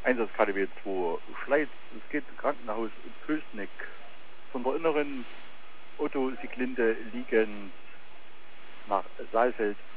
Einsatzkw 2 Schleiz. Es geht Krankenhaus Pößnick. Von der inneren Otto-Siglinde liegend nach Saalfeld